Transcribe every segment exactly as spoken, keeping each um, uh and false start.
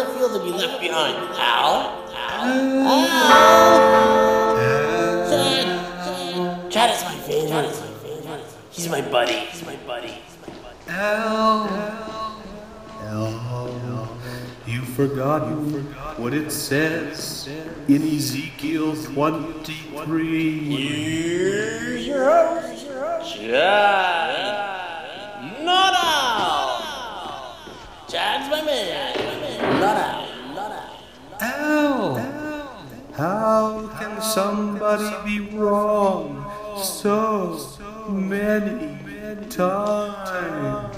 feel to be left behind? Al? Al? Al? Chad. Chad is my favorite. He's my buddy. He's my buddy. Al. Al. You forgot what it says in Ezekiel twenty-three. Here's your host, Chad. Not Al. Chad's my man. Not Al. Not Al. Al. How can somebody be wrong so many times?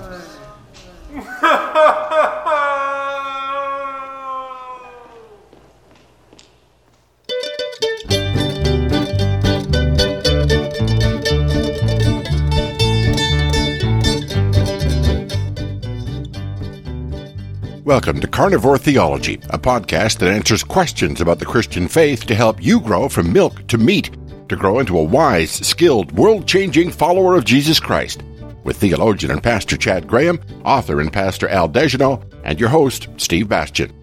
Welcome to Carnivore Theology, a podcast that answers questions about the Christian faith to help you grow from milk to meat, to grow into a wise, skilled, world-changing follower of Jesus Christ. With theologian and pastor Chad Graham, author and pastor Al Dejanot, and your host, Steve Bastian.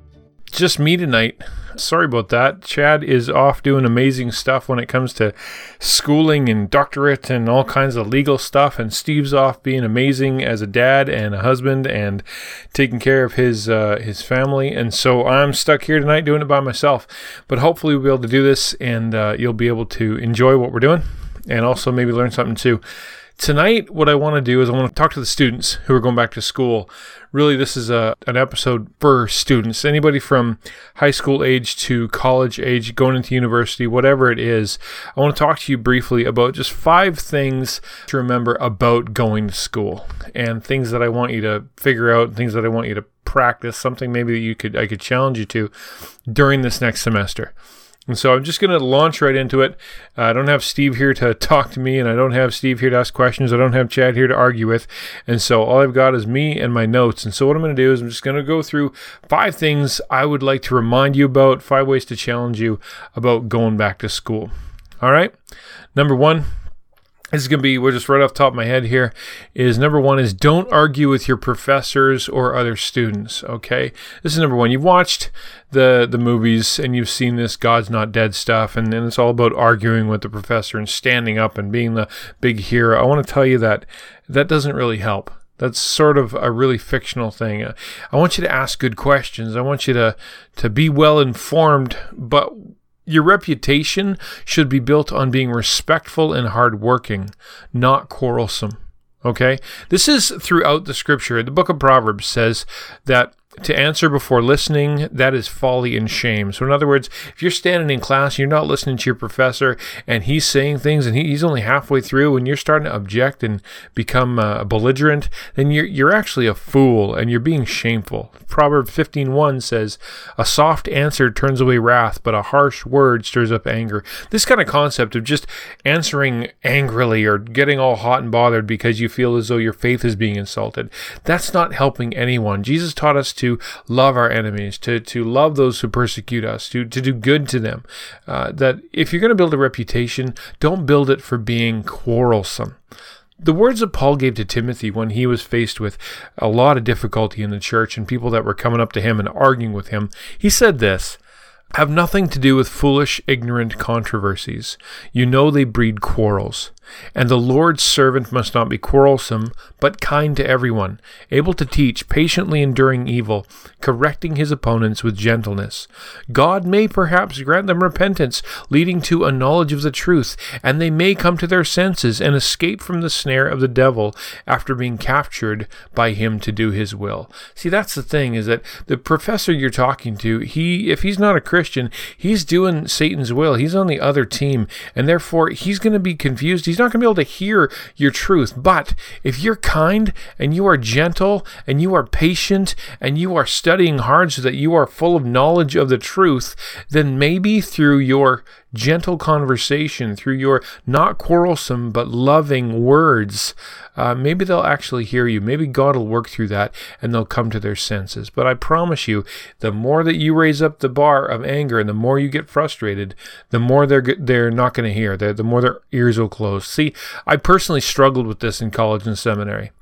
Just me tonight. Sorry about that. Chad is off doing amazing stuff when it comes to schooling and doctorate and all kinds of legal stuff, and Steve's off being amazing as a dad and a husband and taking care of his uh, his family, and so I'm stuck here tonight doing it by myself. But hopefully we'll be able to do this, and uh, you'll be able to enjoy what we're doing and also maybe learn something too. Tonight, what I want to do is I want to talk to the students who are going back to school. Really, this is a an episode for students. Anybody from high school age to college age, going into university, whatever it is. I want to talk to you briefly about just five things to remember about going to school, and things that I want you to figure out, things that I want you to practice, something maybe that you could I could challenge you to during this next semester. And so I'm just going to launch right into it. Uh, I don't have Steve here to talk to me, and I don't have Steve here to ask questions. I don't have Chad here to argue with. And so all I've got is me and my notes. And so what I'm going to do is I'm just going to go through five things I would like to remind you about, five ways to challenge you about going back to school. All right? Number one. This is going to be, we're just right off the top of my head here, is number one is don't argue with your professors or other students, okay? This is number one. You've watched the the movies and you've seen this God's Not Dead stuff, and, and it's all about arguing with the professor and standing up and being the big hero. I want to tell you that that doesn't really help. That's sort of a really fictional thing. I want you to ask good questions. I want you to, to be well informed, but your reputation should be built on being respectful and hardworking, not quarrelsome. Okay? This is throughout the scripture. The book of Proverbs says that to answer before listening, that is folly and shame. So in other words, if you're standing in class, you're not listening to your professor, and he's saying things, and he, he's only halfway through, and you're starting to object and become uh, belligerent, then you're you're actually a fool, and you're being shameful. Proverbs fifteen one says, "A soft answer turns away wrath, but a harsh word stirs up anger." This kind of concept of just answering angrily or getting all hot and bothered because you feel as though your faith is being insulted, that's not helping anyone. Jesus taught us to love our enemies, to, to love those who persecute us, to, to do good to them. Uh, that if you're going to build a reputation, don't build it for being quarrelsome. The words that Paul gave to Timothy when he was faced with a lot of difficulty in the church and people that were coming up to him and arguing with him, he said this, "Have nothing to do with foolish, ignorant controversies. You know they breed quarrels. And the Lord's servant must not be quarrelsome, but kind to everyone, able to teach, patiently enduring evil, correcting his opponents with gentleness. God may perhaps grant them repentance, leading to a knowledge of the truth, and they may come to their senses and escape from the snare of the devil after being captured by him to do his will." See, that's the thing, is that the professor you're talking to, he, if he's not a Christian, he's doing Satan's will. He's on the other team, and therefore he's going to be confused. He's not going to be able to hear your truth. But if you're kind and you are gentle and you are patient and you are studying hard so that you are full of knowledge of the truth, then maybe through your gentle conversation, through your not quarrelsome but loving words, uh, maybe they'll actually hear you. Maybe God will work through that and they'll come to their senses. But I promise you, the more that you raise up the bar of anger and the more you get frustrated, the more they're they're not going to hear. They're, the more their ears will close. See, I personally struggled with this in college and seminary.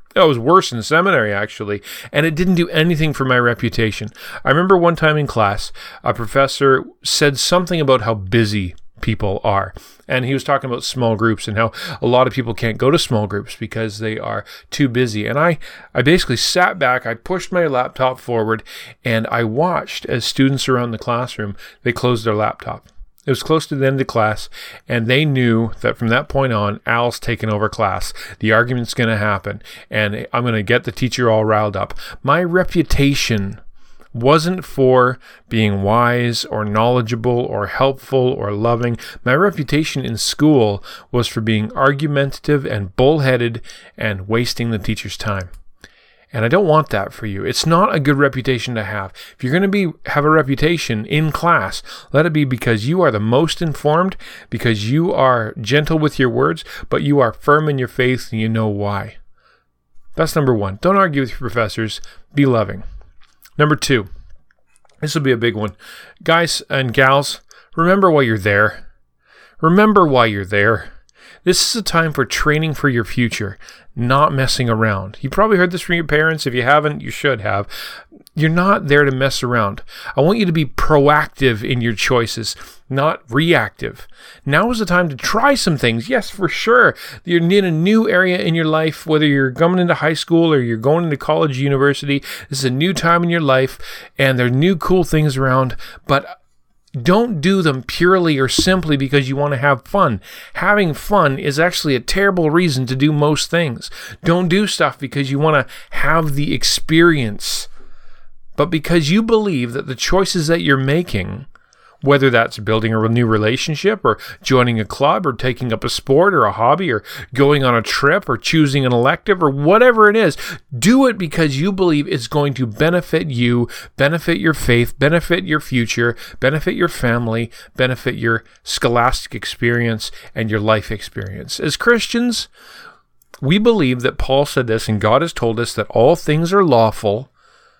It was worse in seminary, actually, and it didn't do anything for my reputation. I remember one time in class, a professor said something about how busy people are, and he was talking about small groups and how a lot of people can't go to small groups because they are too busy. And I, I basically sat back, I pushed my laptop forward, and I watched as students around the classroom, they closed their laptop. It was close to the end of class, and they knew that from that point on, Al's taking over class. The argument's going to happen, and I'm going to get the teacher all riled up. My reputation wasn't for being wise or knowledgeable or helpful or loving. My reputation in school was for being argumentative and bullheaded and wasting the teacher's time. And I don't want that for you. It's not a good reputation to have. If you're going to be have a reputation in class, let it be because you are the most informed, because you are gentle with your words, but you are firm in your faith and you know why. That's number one. Don't argue with your professors. Be loving. Number two. This will be a big one. Guys and gals, remember why you're there. Remember why you're there. This is a time for training for your future, not messing around. You probably heard this from your parents. If you haven't, you should have. You're not there to mess around. I want you to be proactive in your choices, not reactive. Now is the time to try some things. Yes, for sure. You're in a new area in your life, whether you're going into high school or you're going into college, university. This is a new time in your life, and there are new cool things around, but don't do them purely or simply because you want to have fun. Having fun is actually a terrible reason to do most things. Don't do stuff because you want to have the experience, but because you believe that the choices that you're making, whether that's building a new relationship or joining a club or taking up a sport or a hobby or going on a trip or choosing an elective or whatever it is, do it because you believe it's going to benefit you, benefit your faith, benefit your future, benefit your family, benefit your scholastic experience and your life experience. As Christians, we believe that Paul said this, and God has told us that all things are lawful,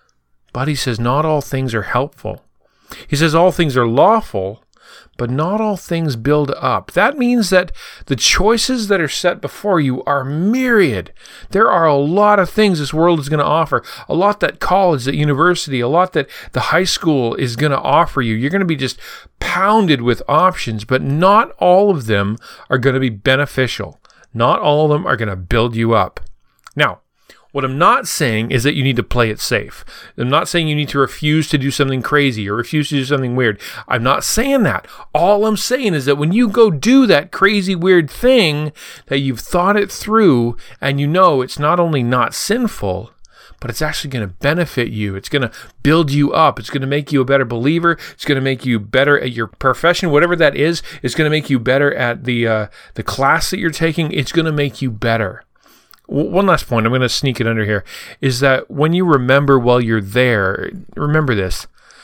but he says not all things are helpful. He says all things are lawful, but not all things build up. That means that the choices that are set before you are myriad. There are a lot of things this world is going to offer, a lot that college, that university, a lot that the high school is going to offer you. You're going to be just pounded with options, but not all of them are going to be beneficial. Not all of them are going to build you up. Now, what I'm not saying is that you need to play it safe. I'm not saying you need to refuse to do something crazy or refuse to do something weird. I'm not saying that. All I'm saying is that when you go do that crazy, weird thing, that you've thought it through and you know it's not only not sinful, but it's actually going to benefit you. It's going to build you up. It's going to make you a better believer. It's going to make you better at your profession, whatever that is. It's going to make you better at the uh, the class that you're taking. It's going to make you better. One last point, I'm going to sneak it under here, is that when you remember while you're there, remember this,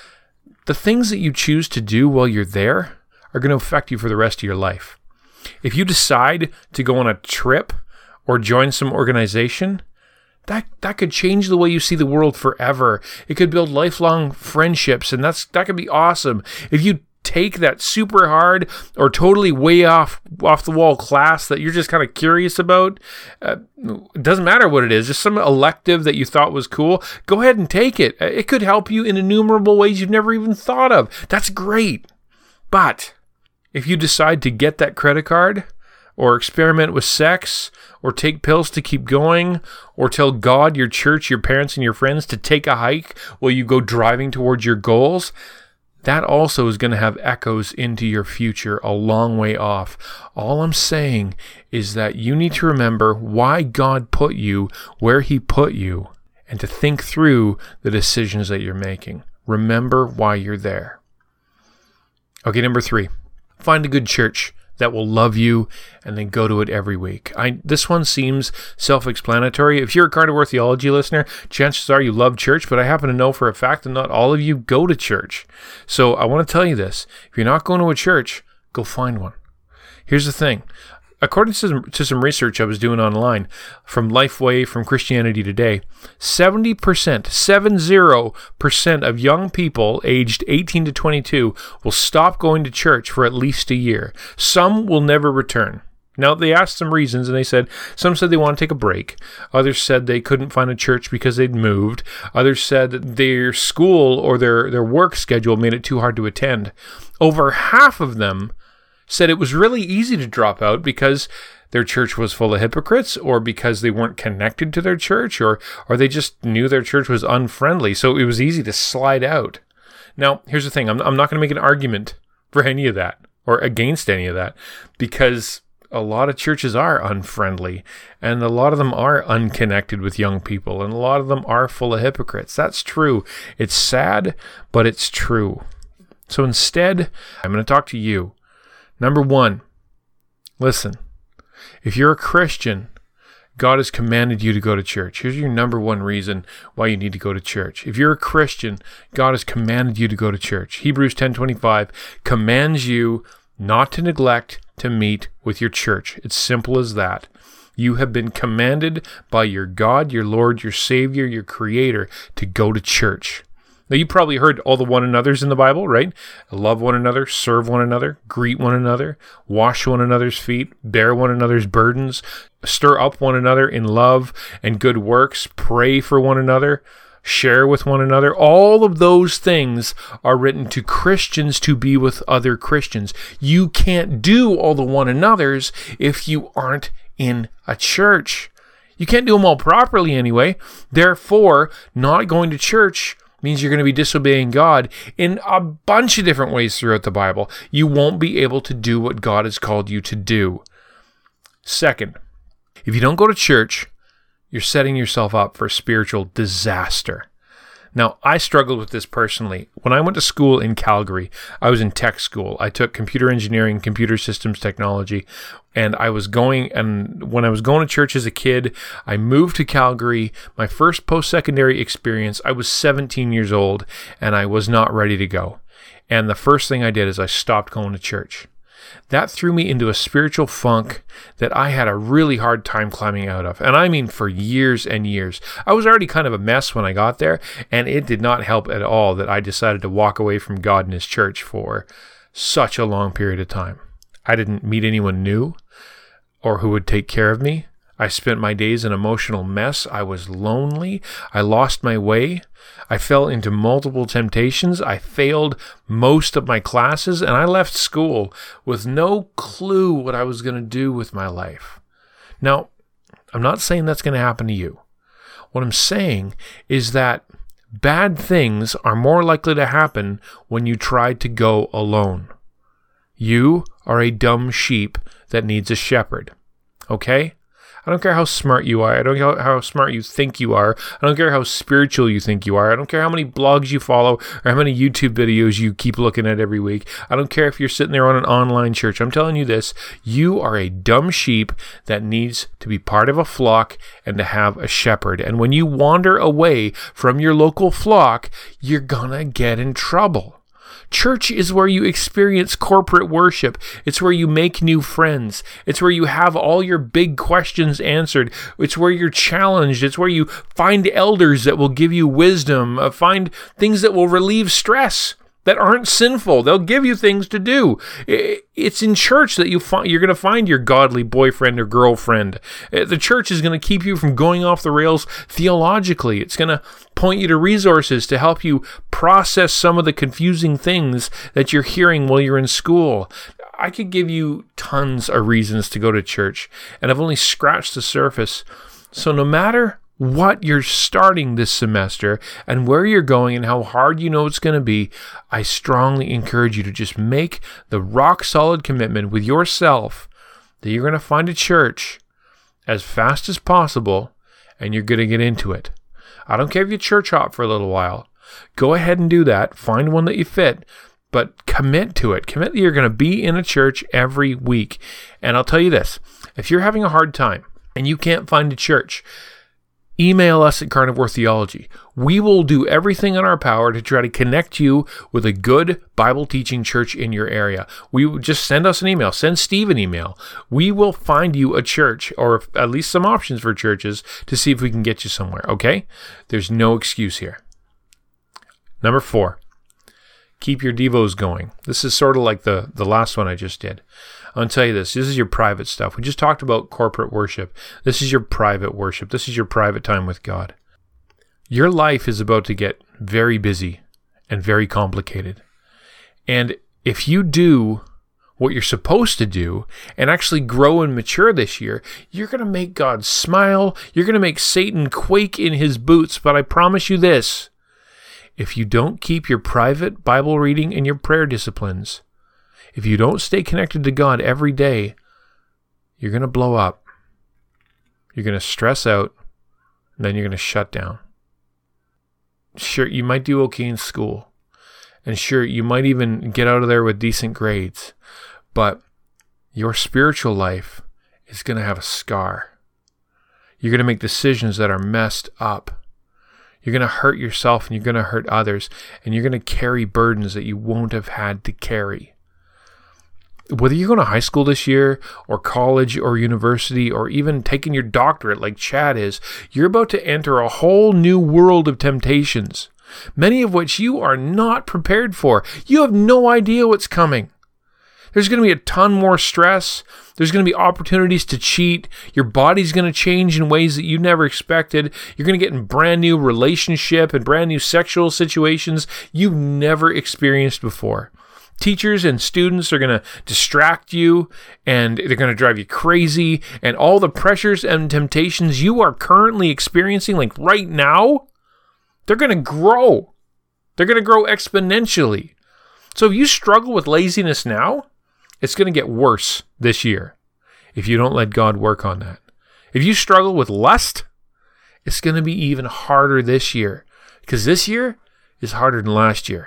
the things that you choose to do while you're there are going to affect you for the rest of your life. If you decide to go on a trip or join some organization, that that could change the way you see the world forever. It could build lifelong friendships, and that's that could be awesome. If you take that super hard or totally way off off the wall class that you're just kind of curious about, uh, it doesn't matter what it is, just some elective that you thought was cool, go ahead and take it. It could help you in innumerable ways you've never even thought of. That's great. But if you decide to get that credit card or experiment with sex or take pills to keep going or tell God, your church, your parents, and your friends to take a hike while you go driving towards your goals, that also is going to have echoes into your future a long way off. All I'm saying is that you need to remember why God put you where he put you and to think through the decisions that you're making. Remember why you're there. Okay, number three, find a good church that will love you and then go to it every week. I, this one seems self-explanatory. If you're a Carnivore Theology listener, chances are you love church, but I happen to know for a fact that not all of you go to church. So I want to tell you this. If you're not going to a church, go find one. Here's the thing. According to some, to some research I was doing online from Lifeway, from Christianity Today, seventy percent, seventy percent of young people aged eighteen to twenty-two will stop going to church for at least a year. Some will never return. Now, they asked some reasons, and they said, some said they want to take a break. Others said they couldn't find a church because they'd moved. Others said that their school or their, their work schedule made it too hard to attend. Over half of them said it was really easy to drop out because their church was full of hypocrites, or because they weren't connected to their church, or, or they just knew their church was unfriendly, so it was easy to slide out. Now, here's the thing. I'm, I'm not going to make an argument for any of that, or against any of that, because a lot of churches are unfriendly, and a lot of them are unconnected with young people, and a lot of them are full of hypocrites. That's true. It's sad, but it's true. So instead, I'm going to talk to you. Number one, listen, if you're a Christian, God has commanded you to go to church. Here's your number one reason why you need to go to church. If you're a Christian, God has commanded you to go to church. Hebrews ten twenty-five commands you not to neglect to meet with your church. It's simple as that. You have been commanded by your God, your Lord, your Savior, your Creator to go to church. Now, you probably heard all the one another's in the Bible, right? Love one another, serve one another, greet one another, wash one another's feet, bear one another's burdens, stir up one another in love and good works, pray for one another, share with one another. All of those things are written to Christians to be with other Christians. You can't do all the one another's if you aren't in a church. You can't do them all properly anyway. Therefore, not going to church means you're going to be disobeying God in a bunch of different ways throughout the Bible. You won't be able to do what God has called you to do. Second, if you don't go to church, you're setting yourself up for spiritual disaster. Now, I struggled with this personally. When I went to school in Calgary, I was in tech school. I took computer engineering, computer systems technology, and I was going, and when I was going to church as a kid, I moved to Calgary. My first post-secondary experience, I was seventeen years old, and I was not ready to go. And the first thing I did is I stopped going to church. That threw me into a spiritual funk that I had a really hard time climbing out of. And I mean for years and years. I was already kind of a mess when I got there, and it did not help at all that I decided to walk away from God and His church for such a long period of time. I didn't meet anyone new or who would take care of me. I spent my days in emotional mess. I was lonely. I lost my way. I fell into multiple temptations. I failed most of my classes, and I left school with no clue what I was going to do with my life. Now, I'm not saying that's going to happen to you. What I'm saying is that bad things are more likely to happen when you try to go alone. You are a dumb sheep that needs a shepherd. Okay? I don't care how smart you are. I don't care how smart you think you are. I don't care how spiritual you think you are. I don't care how many blogs you follow or how many YouTube videos you keep looking at every week. I don't care if you're sitting there on an online church. I'm telling you this. You are a dumb sheep that needs to be part of a flock and to have a shepherd. And when you wander away from your local flock, you're gonna get in trouble. Church is where you experience corporate worship. It's where you make new friends. It's where you have all your big questions answered. It's where you're challenged. It's where you find elders that will give you wisdom, uh, find things that will relieve stress that aren't sinful. They'll give you things to do. It's in church that you find, you're going to find your godly boyfriend or girlfriend. The church is going to keep you from going off the rails theologically. It's going to point you to resources to help you process some of the confusing things that you're hearing while you're in school. I could give you tons of reasons to go to church, and I've only scratched the surface. So no matter what you're starting this semester and where you're going and how hard you know it's going to be, I strongly encourage you to just make the rock solid commitment with yourself that you're going to find a church as fast as possible and you're going to get into it. I don't care if you church hop for a little while. Go ahead and do that. Find one that you fit, but commit to it. Commit that you're going to be in a church every week. And I'll tell you this, if you're having a hard time and you can't find a church, email us at Carnivore Theology. We will do everything in our power to try to connect you with a good Bible teaching church in your area. We will just send us an email. Send Steve an email. We will find you a church, or at least some options for churches, to see if we can get you somewhere, okay? There's no excuse here. Number four, keep your devos going. This is sort of like the, the last one I just did. I'll tell you this. This is your private stuff. We just talked about corporate worship. This is your private worship. This is your private time with God. Your life is about to get very busy and very complicated. And if you do what you're supposed to do and actually grow and mature this year, you're going to make God smile. You're going to make Satan quake in his boots. But I promise you this, if you don't keep your private Bible reading and your prayer disciplines, if you don't stay connected to God every day, you're going to blow up. You're going to stress out, and then you're going to shut down. Sure, you might do okay in school. And sure, you might even get out of there with decent grades. But your spiritual life is going to have a scar. You're going to make decisions that are messed up. You're going to hurt yourself and you're going to hurt others. And you're going to carry burdens that you won't have had to carry. Whether you're going to high school this year or college or university or even taking your doctorate like Chad is, you're about to enter a whole new world of temptations, many of which you are not prepared for. You have no idea what's coming. There's going to be a ton more stress. There's going to be opportunities to cheat. Your body's going to change in ways that you never expected. You're going to get in brand new relationship and brand new sexual situations you've never experienced before. Teachers and students are going to distract you, and they're going to drive you crazy, and all the pressures and temptations you are currently experiencing, like right now, they're going to grow. They're going to grow exponentially. So if you struggle with laziness now, it's going to get worse this year if you don't let God work on that. If you struggle with lust, it's going to be even harder this year because this year is harder than last year.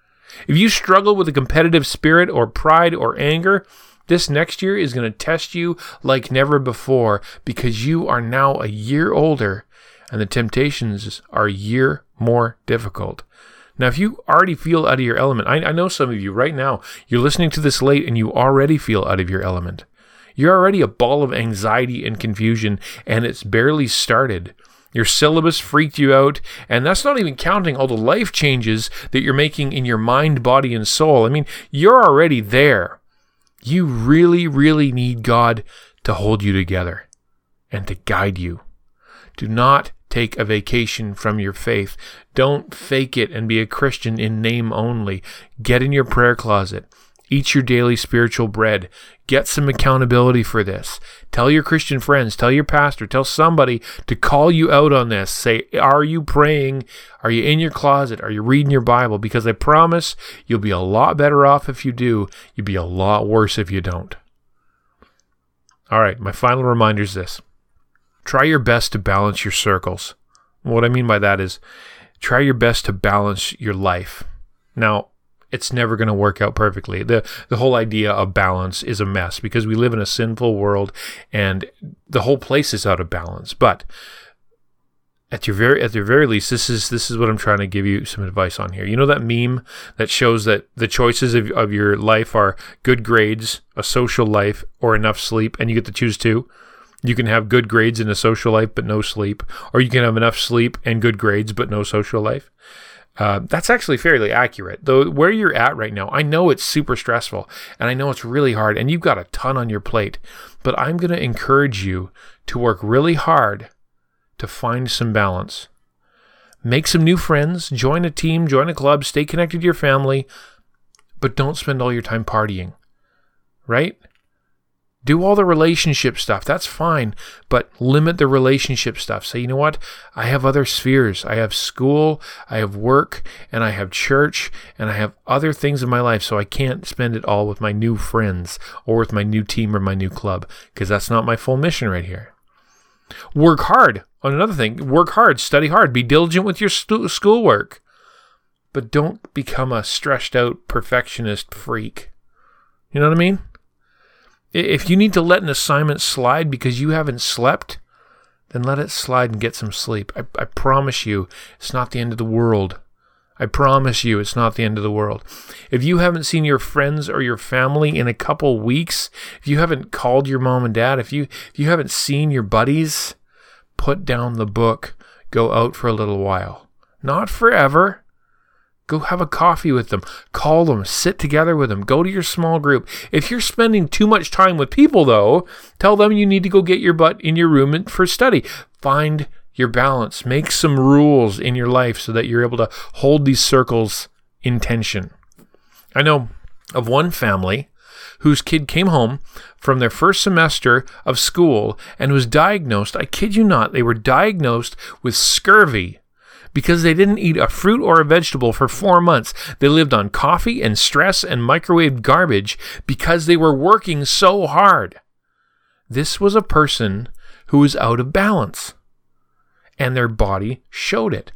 If you struggle with a competitive spirit or pride or anger, this next year is going to test you like never before because you are now a year older and the temptations are a year more difficult. Now, if you already feel out of your element, I, I know some of you right now, you're listening to this late and you already feel out of your element. You're already a ball of anxiety and confusion, and it's barely started. Your syllabus freaked you out, and that's not even counting all the life changes that you're making in your mind, body, and soul. I mean, you're already there. You really, really need God to hold you together and to guide you. Do not take a vacation from your faith. Don't fake it and be a Christian in name only. Get in your prayer closet. Eat your daily spiritual bread. Get some accountability for this. Tell your Christian friends, tell your pastor, tell somebody to call you out on this. Say, are you praying? Are you in your closet? Are you reading your Bible? Because I promise you'll be a lot better off if you do. You'll be a lot worse if you don't. All right, my final reminder is this. Try your best to balance your circles. What I mean by that is try your best to balance your life. Now, it's never going to work out perfectly. The the whole idea of balance is a mess because we live in a sinful world and the whole place is out of balance. But at your very at your very least, this is this is what I'm trying to give you some advice on here. You know that meme that shows that the choices of, of your life are good grades, a social life, or enough sleep, and you get to choose two? You can have good grades and a social life but no sleep, or you can have enough sleep and good grades but no social life. Uh, that's actually fairly accurate. Though where you're at right now, I know it's super stressful, and I know it's really hard, and you've got a ton on your plate, but I'm going to encourage you to work really hard to find some balance. Make some new friends, join a team, join a club, stay connected to your family, but don't spend all your time partying, right? Do all the relationship stuff. That's fine, but limit the relationship stuff. Say, you know what? I have other spheres. I have school, I have work, and I have church, and I have other things in my life, so I can't spend it all with my new friends or with my new team or my new club, because that's not my full mission right here. Work hard on another thing. Work hard, study hard, be diligent with your stu- schoolwork, but don't become a stressed out perfectionist freak. You know what I mean? If you need to let an assignment slide because you haven't slept, then let it slide and get some sleep. I, I promise you, it's not the end of the world. I promise you, it's not the end of the world. If you haven't seen your friends or your family in a couple weeks, if you haven't called your mom and dad, if you if you haven't seen your buddies, put down the book. Go out for a little while. Not forever. Go have a coffee with them. Call them. Sit together with them. Go to your small group. If you're spending too much time with people, though, tell them you need to go get your butt in your room for study. Find your balance. Make some rules in your life so that you're able to hold these circles in tension. I know of one family whose kid came home from their first semester of school and was diagnosed, I kid you not, they were diagnosed with scurvy because they didn't eat a fruit or a vegetable for four months. They lived on coffee and stress and microwave garbage because they were working so hard. This was a person who was out of balance, and their body showed it.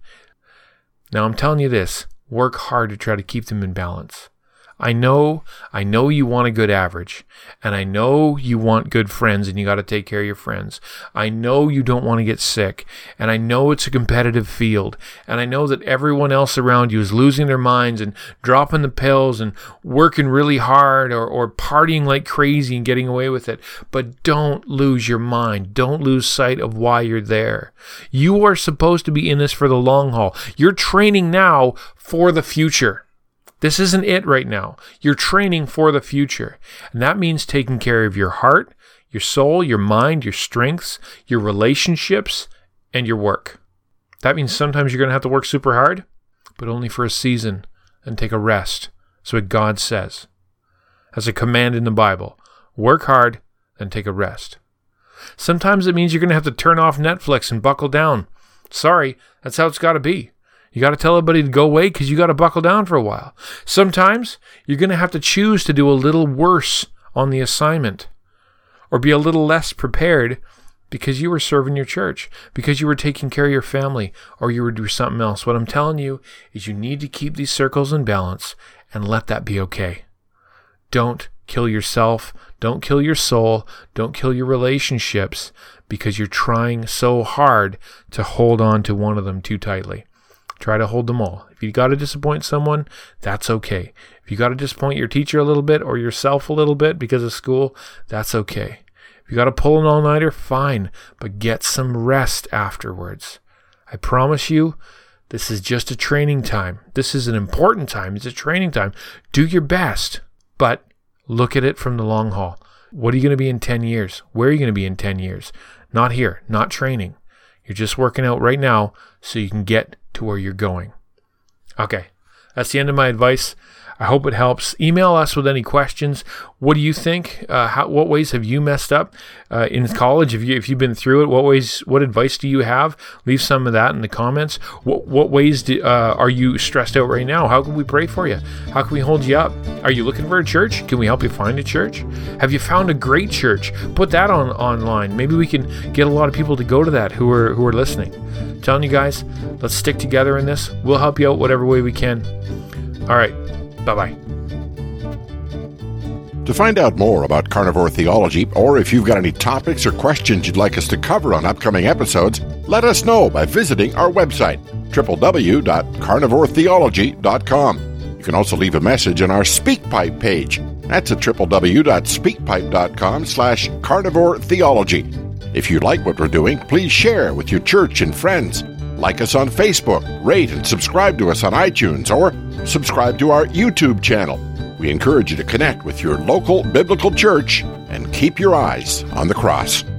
Now I'm telling you this, work hard to try to keep them in balance. I know, I know you want a good average, and I know you want good friends and you got to take care of your friends. I know you don't want to get sick, and I know it's a competitive field, and I know that everyone else around you is losing their minds and dropping the pills and working really hard or, or partying like crazy and getting away with it. But don't lose your mind. Don't lose sight of why you're there. You are supposed to be in this for the long haul. You're training now for the future. This isn't it right now. You're training for the future. And that means taking care of your heart, your soul, your mind, your strengths, your relationships, and your work. That means sometimes you're going to have to work super hard, but only for a season, and take a rest. That's what God says. That's a command in the Bible. Work hard, and take a rest. Sometimes it means you're going to have to turn off Netflix and buckle down. Sorry, that's how it's got to be. You got to tell everybody to go away because you got to buckle down for a while. Sometimes you're going to have to choose to do a little worse on the assignment or be a little less prepared because you were serving your church, because you were taking care of your family, or you were doing something else. What I'm telling you is you need to keep these circles in balance and let that be okay. Don't kill yourself. Don't kill your soul. Don't kill your relationships because you're trying so hard to hold on to one of them too tightly. Try to hold them all. If you got to disappoint someone, that's okay. If you got to disappoint your teacher a little bit or yourself a little bit because of school, that's okay. If you got to pull an all-nighter, fine, but get some rest afterwards. I promise you, this is just a training time. This is an important time. It's a training time. Do your best, but look at it from the long haul. What are you going to be in ten years? Where are you going to be in ten years? Not here, not training. You're just working out right now so you can get to where you're going. Okay, that's the end of my advice. I hope it helps. Email us with any questions. What do you think? Uh, how, what ways have you messed up uh, in college? If you if you've been through it, what ways? What advice do you have? Leave some of that in the comments. What what ways do, uh, are you stressed out right now? How can we pray for you? How can we hold you up? Are you looking for a church? Can we help you find a church? Have you found a great church? Put that on online. Maybe we can get a lot of people to go to that who are who are listening. I'm telling you guys, let's stick together in this. We'll help you out whatever way we can. All right. Bye-bye. To find out more about carnivore theology, or if you've got any topics or questions you'd like us to cover on upcoming episodes, let us know by visiting our website, w w w dot carnivore theology dot com. You can also leave a message on our SpeakPipe page. That's at w w w dot speakpipe dot com slash carnivore theology. If you like what we're doing, please share with your church and friends. Like us on Facebook, rate and subscribe to us on iTunes, or subscribe to our YouTube channel. We encourage you to connect with your local biblical church and keep your eyes on the cross.